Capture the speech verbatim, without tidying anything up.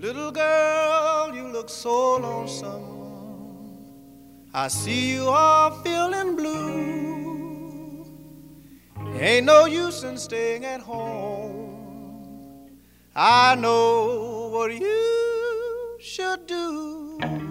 Little girl, you look so lonesome. I see you are feeling blue. Ain't no use in staying at home. I know what you should do.